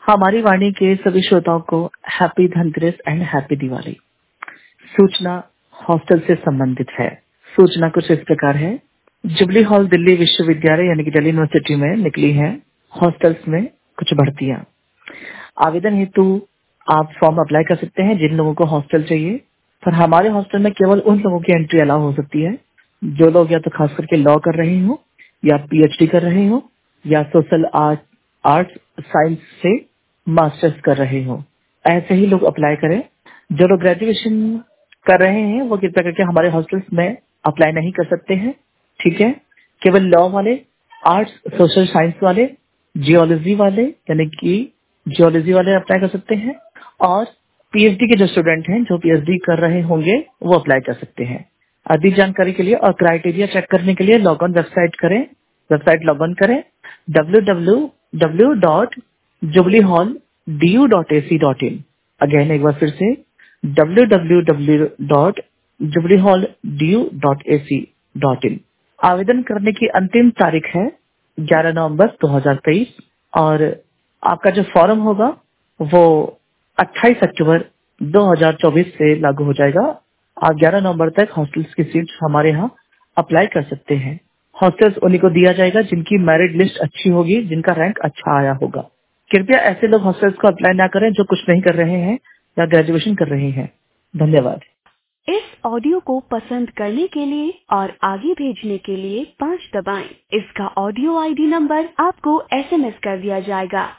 हमारी वाणी के सभी श्रोताओं को happy Dhanteras and happy Diwali. सूचना हॉस्टल से संबंधित है। सूचना कुछ इस प्रकार है। जुबली हॉल दिल्ली विश्वविद्यालय यानी कि दिल्ली यूनिवर्सिटी में निकली है हॉस्टल्स में कुछ भर्तियां। आवेदन हेतु आप फॉर्म अप्लाई कर सकते हैं जिन लोगों को हॉस्टल चाहिए। पर हमारे हॉस्टल में केवल उन लोगों की एंट्री अलाउ हो सकती है जो लोग या तो खास करके लॉ कर रहे हो या पीएचडी कर रहे हो या सोशल आर्ट्स साइंस से मास्टर्स कर रहे हो। ऐसे ही लोग अप्लाई करें। जो लोग ग्रेजुएशन कर रहे हैं वो कृपया करके हमारे हॉस्टल्स में अप्लाई नहीं कर सकते हैं। ठीक है, केवल लॉ वाले, आर्ट्स सोशल साइंस वाले, जियोलॉजी वाले यानी कि जियोलॉजी वाले अप्लाई कर सकते हैं और पीएचडी के जो स्टूडेंट हैं जो पीएचडी कर रहे होंगे वो अप्लाई कर सकते हैं। अधिक जानकारी के लिए और क्राइटेरिया चेक करने के लिए log on website log on करें www.jubileehalldu.ac.in। अगेन एक बार फिर से www.jubileehalldu.ac.in। आवेदन करने की अंतिम तारीख है 11 नवंबर 2023 और आपका जो फॉर्म होगा वो 28 अक्टूबर 2024 से लागू हो जाएगा। आप 11 नवंबर तक हॉस्टल्स की सीट हमारे यहाँ अप्लाई कर सकते हैं। हॉस्टल्स उन्हीं को दिया जाएगा जिनकी मेरिट लिस्ट अच्छी होगी, जिनका रैंक अच्छा आया होगा। कृपया ऐसे लोग हॉस्टल्स को अप्लाई ना करें जो कुछ नहीं कर रहे हैं या ग्रेजुएशन कर रहे हैं। धन्यवाद। इस ऑडियो को पसंद करने के लिए और आगे भेजने के लिए 5 दबाएं। इसका ऑडियो आईडी नंबर आपको एसएमएस कर दिया जाएगा।